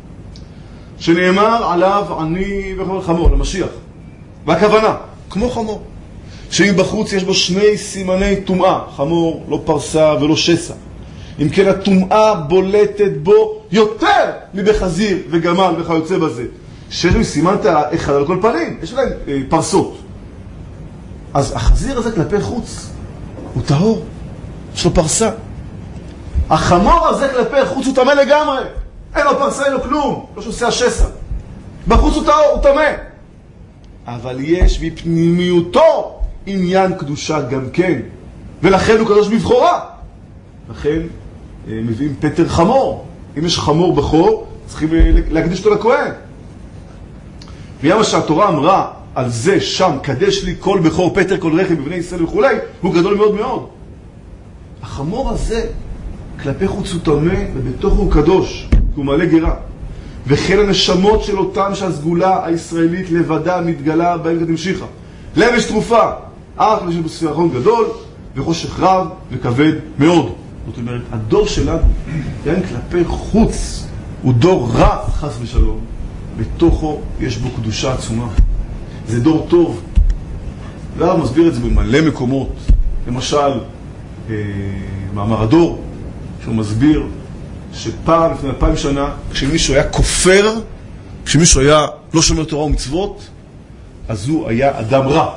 שנאמר עליו עני וחמור חמור, למשיח. והכוונה, כמו חמור, שאם בחוץ יש בו שני סימני טומאה, חמור, לא פרסה ולא שסע. אם כן הטומאה בולטת בו יותר מבחזיר וגמל וכיוצא בזה. שיש להם סימנת אחד על כל פנים, יש להם פרסות. אז החזיר הזה כלפי חוץ הוא טהור, יש לו פרסה. החמור הזה כלפי חוץ הוא טמא לגמרי, אין לו פרסה, אין לו כלום, לא שעושה השסע. בחוץ הוא טהור, הוא טמא. אבל יש בפנימיותו עניין קדושה גם כן, ולכן הוא קדוש בבחורה. לכן מביאים פטר חמור. אם יש חמור בחור, צריכים להקדיש אותו לכהן. וימה שהתורה אמרה על זה שם, קדש לי כל בכור פטר כל רחם בבני ישראל וכו', הוא גדול מאוד מאוד. החמור הזה כלפי חוץ הוא טמא ובתוכו הוא קדוש, הוא מלא גרה. וכן הנשמות של אותם שהסגולה הישראלית לבדה מתגלה בהם כתמשיכה. לב יש תרופה, אך יש בספירחון גדול וחושך רב וכבד מאוד. זאת אומרת, הדור שלנו, גם כלפי חוץ, הוא דור רע, חס ושלום. בתוכו יש בו קדושה עצומה. זה דור טוב. והרב מסביר את זה במלא מקומות. למשל, מאמר הדור, שהוא מסביר שפעם, לפני 2000 שנה, כשמישהו היה כופר, כשמישהו היה לא שומר תורה ומצוות, אז הוא היה אדם רע.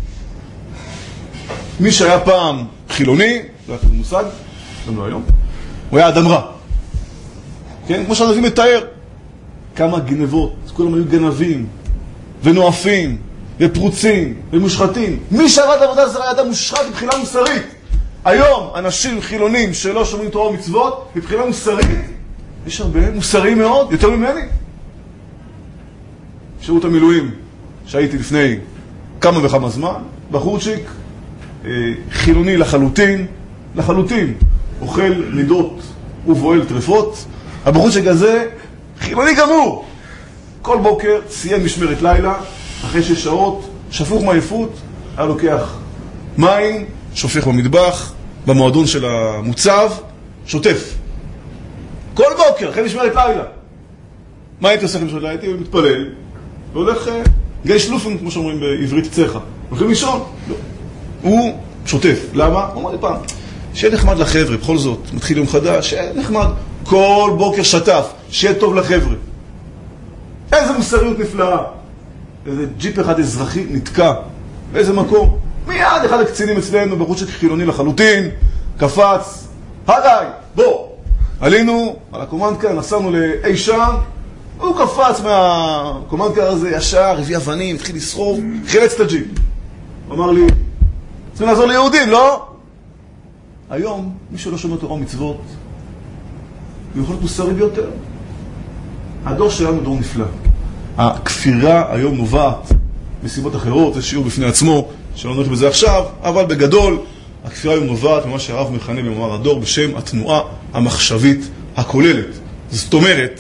מי שהיה פעם חילוני, לא היה כזה מושג, גם לא היום, הוא היה אדם רע. כן? כמו שהנביא מתאר, כמה גנבות, כולם היו גנבים, ונואפים, ופרוצים, ומושחתים. מי שעבד עבודה זרה היה אדם מושחת מבחינה מוסרית. היום אנשים חילונים שלא שומרים תורה ומצוות, מבחינה מוסרית, יש הרבה מוסריים מאוד, יותר ממני. שירות המילואים שהייתי לפני כמה וכמה זמן, בחורצ'יק, חילוני לחלוטין, אוכל מידות ובועל טרפות. הבחורצ'יק הזה חילוני גמור. כל בוקר סיים משמרת לילה, אחרי 6 שעות, שפוך מעייפות, היה לוקח מים, שופך במטבח, במועדון של המוצב, שוטף. כל בוקר, אחרי משמרת לילה. מה הייתי עושה משמרת לילה? הייתי מתפלל, והולך גיא שלופים, כמו שאומרים בעברית צחה. הולכים לישון? לא. הוא שוטף. למה? הוא אמר לי פעם, שיהיה נחמד לחבר'ה, בכל זאת, מתחיל יום חדש, שיהיה נחמד. כל בוקר שטף, שיהיה טוב לחבר'ה. איזה מוסריות נפלאה. איזה ג'יפ אחד אזרחי נתקע. באיזה מקום? מיד אחד הקצינים אצלנו, בחורצ'יק חילוני לחלוטין, קפץ, היי, בוא. עלינו על הקומנדקר, נסענו לאי שם, הוא קפץ מהקומנדקר הזה ישר, הביא אבנים, התחיל לסחוב, חילץ את הג'יפ. הוא אמר לי, צריכים לעזור ליהודים, לא? היום, מי שלא שומע תורה ומצוות, הוא יכול להיות מוסרי ביותר. הדור שלנו דור נפלא. הכפירה היום נובעת מסיבות אחרות, זה שיעור בפני עצמו, שלא נראה בזה עכשיו, אבל בגדול, הכפירה היום נובעת ממה שהרב מכנה במאמר הדור בשם התנועה המחשבית הכוללת. זאת אומרת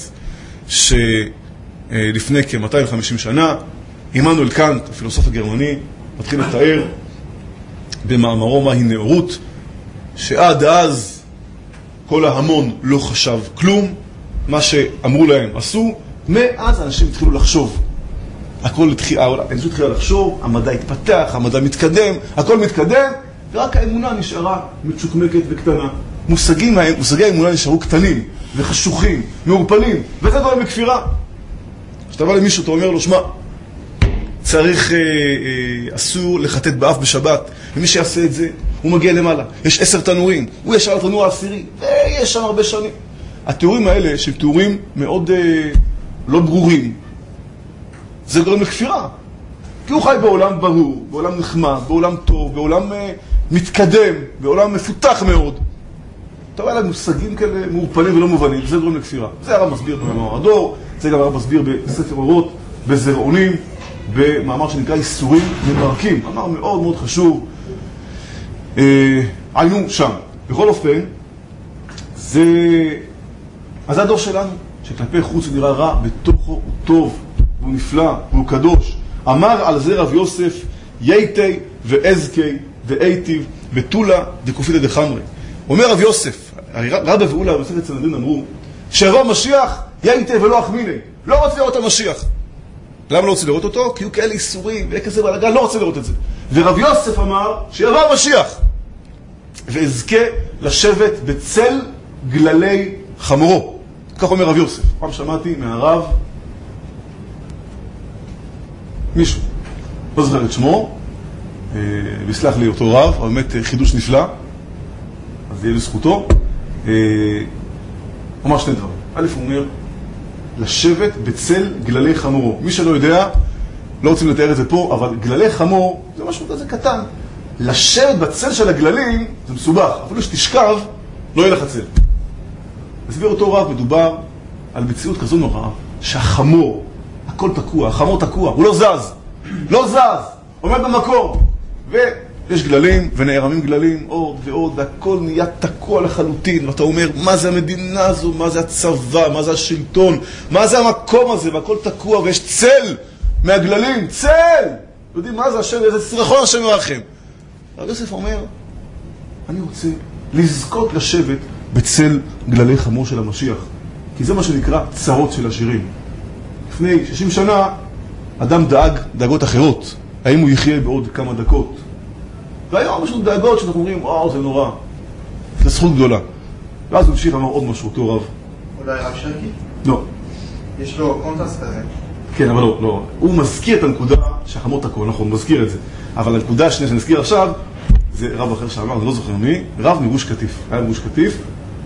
שלפני כ-250 שנה, עמנואל קאנט, הפילוסוף הגרמני, מתחיל לתאר במאמרו מהי נאורות, שעד אז כל ההמון לא חשב כלום, מה שאמרו להם עשו, מאז אנשים התחילו לחשוב. האנושות התחילה לחשוב, המדע התפתח, המדע מתקדם, הכל מתקדם, ורק האמונה נשארה מצ'וקמקת וקטנה. מושגי האמונה נשארו קטנים וחשוכים, מעורפלים, וזה גורם בכפירה. כשאתה בא למישהו, אתה אומר לו, שמע, צריך, אסור לחטט באף בשבת, ומי שיעשה את זה, הוא מגיע למעלה. יש 10 תנורים, הוא ישר לתנור העשירי, ויש שם הרבה שנים. התיאורים האלה, שהם תיאורים מאוד לא ברורים, זה גורם לכפירה. כי הוא חי בעולם ברור, בעולם נחמד, בעולם טוב, בעולם מתקדם, בעולם מפותח מאוד. אתה רואה עליו מושגים כאלה מעורפלים ולא מובנים, זה גורם לכפירה. זה הרב מסביר במאמר הדור, זה גם הרב מסביר בספר אורות, בזרעונים, במאמר שנקרא איסורים מברקים. מאמר מאוד מאוד חשוב. היינו שם. בכל אופן, אז זה הדור שלנו, שכלפי חוץ הוא נראה רע, בתוכו הוא טוב, הוא נפלא, הוא קדוש. אמר על זה רב יוסף, ייתי ואזקי ואיטיב בתולה דקופיתא דחמרי. אומר רב יוסף, רבא ואולה במסכת סנהדרין אמרו, שיבוא המשיח ייתי ולא אחמיני. לא רוצה לראות המשיח. למה לא רוצה לראות אותו? כי הוא כאלה איסורים וכזה בלגן, לא רוצה לראות את זה. ורב יוסף אמר שיבוא המשיח ואזכה לשבת בצל גללי חמורו. כך אומר רב יוסף. פעם שמעתי מהרב מישהו, לא זוכר את שמו, ויסלח לי אותו רב, אבל באמת חידוש נפלא, אז יהיה לזכותו. אומר שני דברים. א', הוא אומר, לשבת בצל גללי חמורו. מי שלא יודע, לא רוצים לתאר את זה פה, אבל גללי חמור זה משהו כזה קטן. לשבת בצל של הגללים זה מסובך, אפילו שתשכב, לא יהיה לך צל. הסביר אותו רב, מדובר על מציאות כזו נוראה, שהחמור, הכל תקוע, החמור תקוע, הוא לא זז, לא זז, עומד במקום, ויש גללים ונערמים גללים עוד ועוד, והכל נהיה תקוע לחלוטין, ואתה אומר, מה זה המדינה הזו, מה זה הצבא, מה זה השלטון, מה זה המקום הזה, והכל תקוע, ויש צל מהגללים, צל! יודעים מה זה השם, איזה סרחון השם ירחם. הרב יוסף אומר, אני רוצה לזכות לשבת בצל גללי חמור של המשיח, כי זה מה שנקרא צרות של השירים. לפני 60 שנה, אדם דאג דאגות אחרות, האם הוא יחיה בעוד כמה דקות. והיום יש לנו דאגות שאנחנו אומרים, וואו, זה נורא, זה זכות גדולה. ואז הוא המשיך אמר עוד משהו, אותו רב. אולי רב שרקי? לא. יש לו קונטרסט כזה. כן, אבל לא, לא. הוא מזכיר את הנקודה שהחמור תקוע, נכון, הוא מזכיר את זה. אבל הנקודה השנייה שנזכיר עכשיו, זה רב אחר שאמר, אני לא זוכר מי, רב מגוש קטיף. היה מגוש קטיף.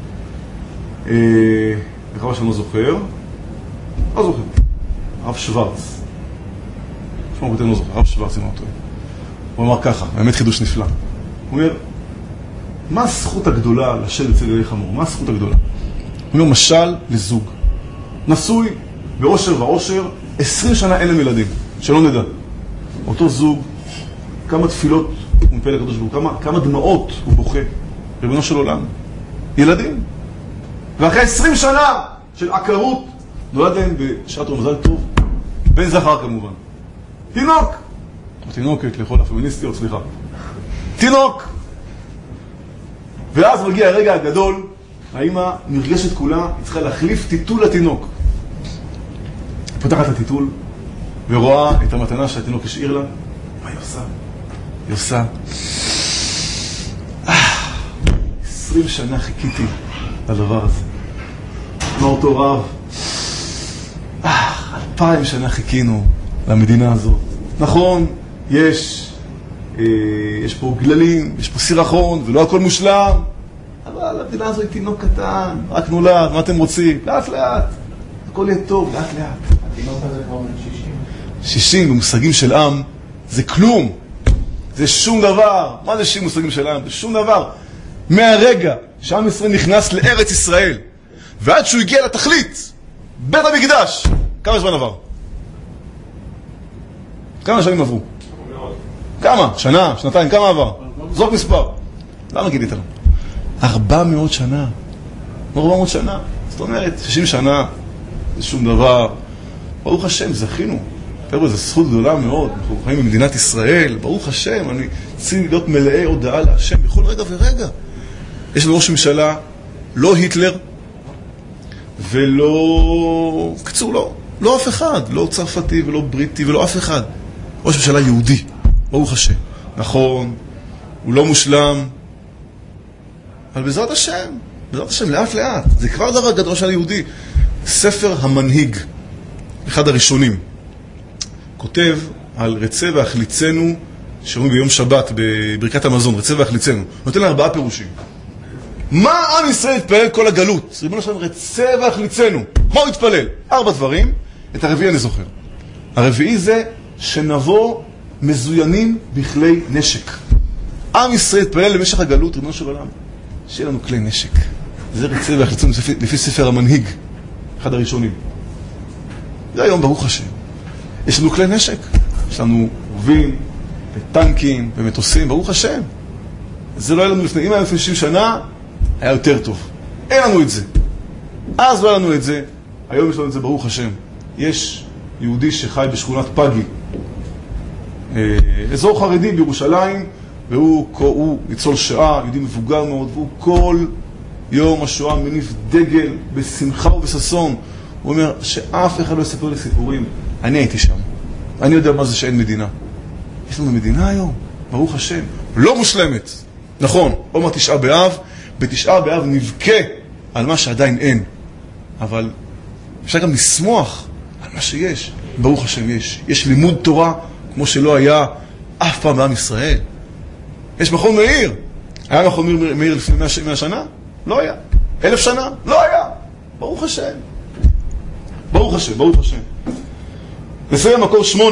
וחבל שאני לא זוכר. לא זוכר. רב שוורץ. שמו בטן לא זוכר, רב שוורץ, אם לא טועה. הוא אמר ככה, באמת חידוש נפלא. הוא אומר, מה הזכות הגדולה לשבת אצל גללי חמור? מה הזכות הגדולה? הוא אומר, משל לזוג. נשוי באושר ואושר, 20 שנה אין להם ילדים, שלא נדע. אותו זוג, כמה תפילות הוא מפעל לקדוש ברוך הוא, כמה דמעות הוא בוכה, ריבונו של עולם. ילדים. ואחרי 20 שנה של עקרות, נולד להם בשעת רמזל טוב, בן זכר כמובן. תינוק! תינוקת לכל הפמיניסטיות, סליחה. תינוק! ואז מגיע הרגע הגדול, האמא נרגשת כולה, היא צריכה להחליף טיטול לתינוק. פותחת הטיטול ורואה את המתנה שהתינוק השאיר לה. מה היא עושה? היא עושה 20 שנה חיכיתי לדבר הזה. אמר אותו רב, 2000 שנה חיכינו למדינה הזאת. נכון, יש פה גללים, יש פה סירחון, ולא הכל מושלם, אבל המדינה הזו היא תינוק קטן, רק נולד, מה אתם רוצים? לאט לאט, הכל יהיה טוב, לאט לאט. התינוק הזה כבר בן 60. 60 במושגים של עם, זה כלום, זה שום דבר. מה זה 60 מושגים של עם? זה שום דבר. מהרגע שעם ישראל נכנס לארץ ישראל, ועד שהוא הגיע לתכלית, בית המקדש, כמה זמן עבר? כמה שנים עברו? כמה? שנה, שנתיים, כמה עבר? זאת מספר. למה גילית לנו? 400 שנה. 400 שנה. זאת אומרת, 60 שנה, זה שום דבר. ברוך השם, זכינו. חבר'ה, זו זכות גדולה מאוד. אנחנו חיים במדינת ישראל. ברוך השם, אני צריך להיות מלאי הודעה להשם בכל רגע ורגע. יש לנו ראש ממשלה, לא היטלר, ולא... קצור, לא אף אחד. לא צרפתי ולא בריטי ולא אף אחד. ראש ממשלה יהודי. ברוך השם. נכון, הוא לא מושלם, אבל בעזרת השם, לאט לאט. זה כבר דבר גדול של יהודי. ספר המנהיג, אחד הראשונים, כותב על רצה והחליצנו, שאומרים ביום שבת, בברכת המזון, רצה והחליצנו. נותן לה 4 פירושים. מה עם ישראל התפלל כל הגלות? ריבונו של עולם, רצה והחליצנו. מה הוא התפלל? 4 דברים. את הרביעי אני זוכר. הרביעי זה שנבוא מזוינים בכלי נשק. עם ישראל התפלל למשך הגלות, ריבונו של עולם, שיהיה לנו כלי נשק. זה רצה והחליצנו לפי ספר המנהיג, אחד הראשונים. זה היום ברוך השם. יש לנו כלי נשק. יש לנו רובים, וטנקים, ומטוסים, ברוך השם. זה לא היה לנו לפני, אם היה לפני 60 שנה, היה יותר טוב. אין לנו את זה. אז לא היה לנו את זה. היום יש לנו את זה, ברוך השם. יש יהודי שחי בשכונת פגי, אזור חרדי בירושלים, והוא ניצול שואה, יהודי מבוגר מאוד, והוא כל יום השואה מניף דגל בשמחה ובששון. הוא אומר שאף אחד לא יספר לי סיפורים. אני הייתי שם. אני יודע מה זה שאין מדינה. יש לנו מדינה היום, ברוך השם, לא מושלמת. נכון, אומר 9 באב, ב9 באב נבכה על מה שעדיין אין. אבל אפשר גם לשמוח על מה שיש. ברוך השם יש לימוד תורה כמו שלא היה אף פעם בעם ישראל. יש מכון מאיר. היה מכון מאיר לפני 100 שנה? לא היה. 1000 שנה? לא היה. ברוך השם. ברוך השם, ברוך השם. נסיים מקור 8.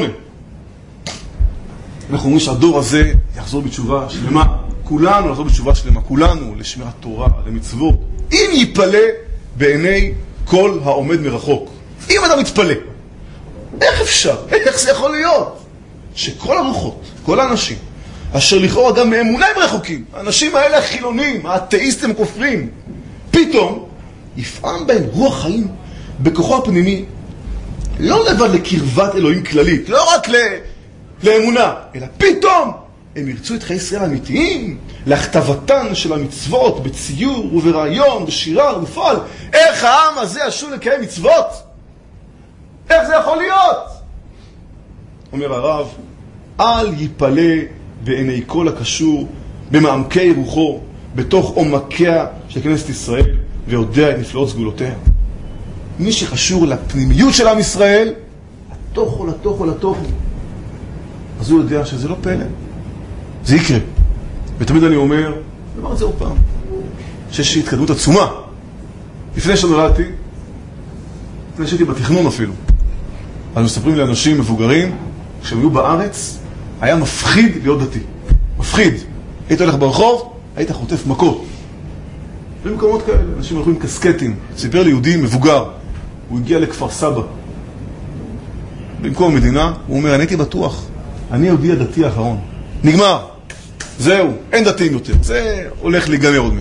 אנחנו אומרים שהדור הזה יחזור בתשובה שלמה. כולנו נחזור בתשובה שלמה. כולנו לשמירת תורה, למצוות. אם ייפלא בעיני כל העומד מרחוק. אם אתה מתפלא. איך אפשר? איך זה יכול להיות? שכל הרוחות, כל האנשים, אשר לכאורה גם מאמונה הם רחוקים, האנשים האלה החילונים, האתאיסטים הכופרים, פתאום יפעם בהם רוח חיים בכוחו הפנימי, לא לבד לקרבת אלוהים כללית, לא רק לאמונה, אלא פתאום הם ירצו את חיי ישראל האמיתיים, להכתבתן של המצוות, בציור וברעיון, בשירה ובפועל. איך העם הזה אשור לקיים מצוות? איך זה יכול להיות? אומר הרב, אל ייפלא בעיני כל הקשור במעמקי רוחו, בתוך עומקיה של כנסת ישראל, ויודע את נפלאות סגולותיה. מי שחשור לפנימיות של עם ישראל, לתוכו, אז הוא יודע שזה לא פלא. זה יקרה. ותמיד אני אומר את זה עוד פעם, שיש התקדמות עצומה. לפני שנולדתי, לפני שהייתי בתכנון אפילו, אז מספרים לאנשים מבוגרים, כשהם היו בארץ, היה מפחיד להיות דתי. מפחיד. היית הולך ברחוב, היית חוטף מכות. במקומות כאלה, אנשים הולכים עם קסקטים. סיפר לי יהודי מבוגר, הוא הגיע לכפר סבא. במקום המדינה, הוא אומר, אני הייתי בטוח, אני יהודי הדתי האחרון. נגמר. זהו, אין דתיים יותר. זה הולך להיגמר עוד מעט.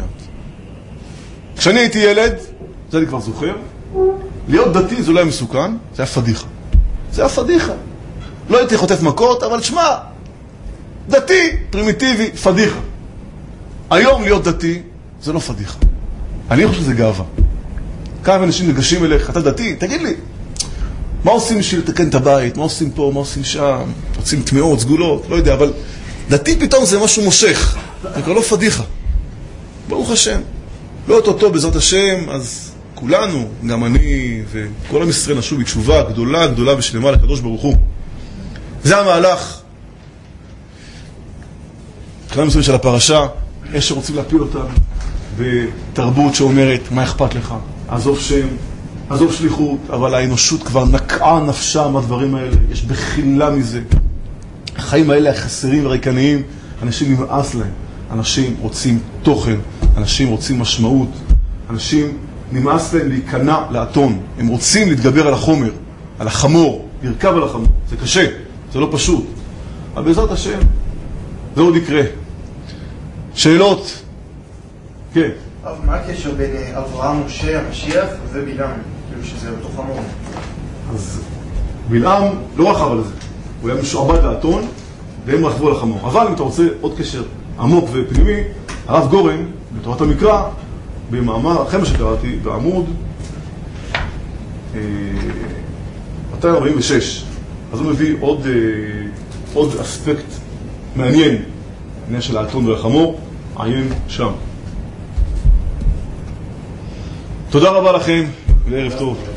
כשאני הייתי ילד, זה אני כבר זוכר, להיות דתי זה לא היה מסוכן, זה היה פדיחה. זה היה פדיחה. לא הייתי חוטף מכות, אבל תשמע, דתי, פרימיטיבי, פדיחה. היום להיות דתי, זה לא פדיחה. אני חושב שזה גאווה. כמה אנשים ניגשים אליך, אתה דתי, תגיד לי, מה עושים בשביל לתקן את הבית? מה עושים פה? מה עושים שם? רוצים תמאות, סגולות, לא יודע, אבל דתי פתאום זה משהו מושך. זה כבר לא פדיחה. ברוך השם. לא אותו בעזרת השם, אז כולנו, גם אני וכל עם ישראל נשוב בתשובה גדולה, גדולה ושלמה לקדוש ברוך הוא. זה המהלך. מבחינה מסוימת של הפרשה, יש שרוצים להפיל אותה בתרבות שאומרת, מה אכפת לך? עזוב שם, עזוב שליחות, אבל האנושות כבר נקעה נפשה מהדברים האלה. יש בחילה מזה. החיים האלה החסרים וריקניים, אנשים נמאס להם. אנשים רוצים תוכן, אנשים רוצים משמעות, אנשים נמאס להם להיכנע לאתון. הם רוצים להתגבר על החומר, על החמור, לרכב על החמור. זה קשה, זה לא פשוט. אבל בעזרת השם, זה עוד יקרה. שאלות? כן. מה הקשר בין אברהם, משה, המשיח ובלעם? כאילו שזה אותו חמור. אז בלעם לא רכב על זה. הוא היה משועבד לאתון, והם רכבו על החמור. אבל אם אתה רוצה עוד קשר עמוק ופנימי, הרב גורן, בתורת המקרא, במאמר, אחרי מה שקראתי, בעמוד 246, אז הוא מביא עוד אספקט מעניין, עניין של האתון והחמור, עיין שם. תודה רבה לכם, וערב טוב.